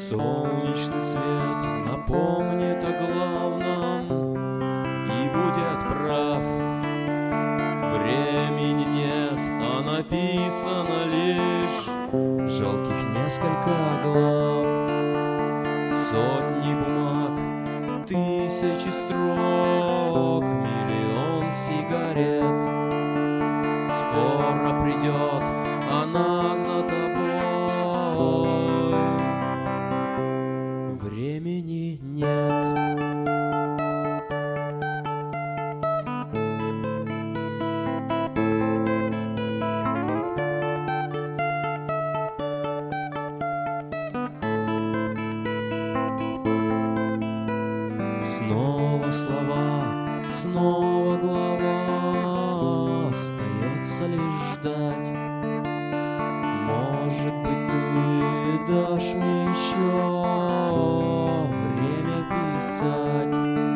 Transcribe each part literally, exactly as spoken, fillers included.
Солнечный свет напомнит о главном и будет прав. Времени нет, а написано лишь жалких несколько глав. Сотни бумаг, тысячи строк, миллион сигарет. Скоро придет она за тобой. Времени нет. Снова слова, снова глава, остается лишь ждать. Может быть, ты дашь мне еще время писать,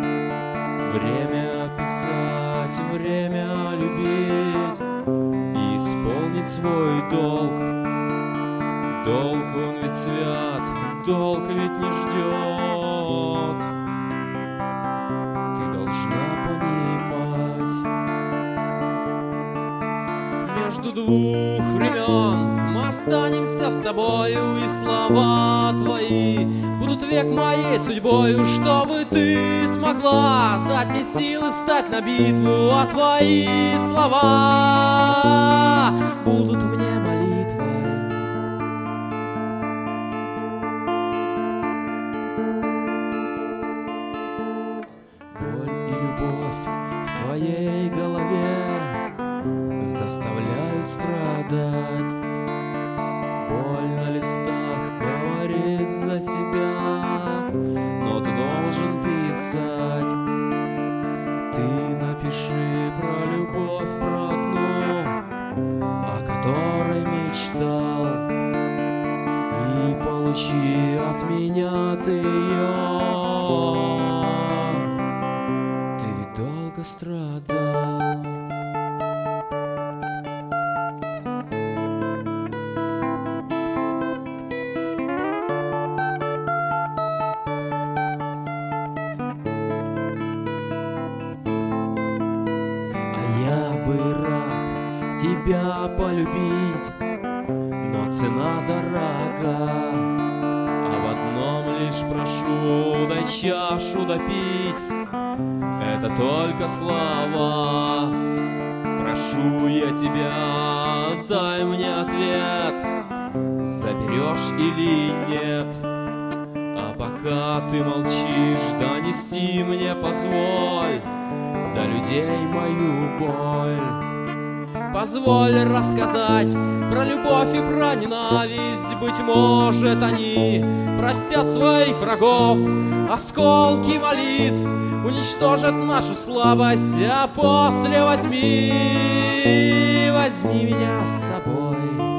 время писать, время любить и исполнить свой долг. Долг он ведь свят, долг ведь не ждет. Ты должна понимать. Между двух времен мы останемся с тобою, и слова твои будут век моей судьбою, чтобы ты смогла дать мне силы встать на битву, а твои слова будут мне молитвой. Боль и любовь в твоей голове заставляют страдать. Боль на листах говорит за себя, но ты должен писать. Ты напиши про любовь, про одну, о которой мечтал, и получи от меня ты ее. Ты ведь долго страдал. Тебя полюбить, но цена дорога. А в одном лишь прошу, дай чашу допить. Это только слова. Прошу я тебя, дай мне ответ, заберешь или нет. А пока ты молчишь, донести мне позволь до людей мою боль. Позволь рассказать про любовь и про ненависть. Быть может, они простят своих врагов. Осколки молитв уничтожат нашу слабость. А после возьми, возьми меня с собой.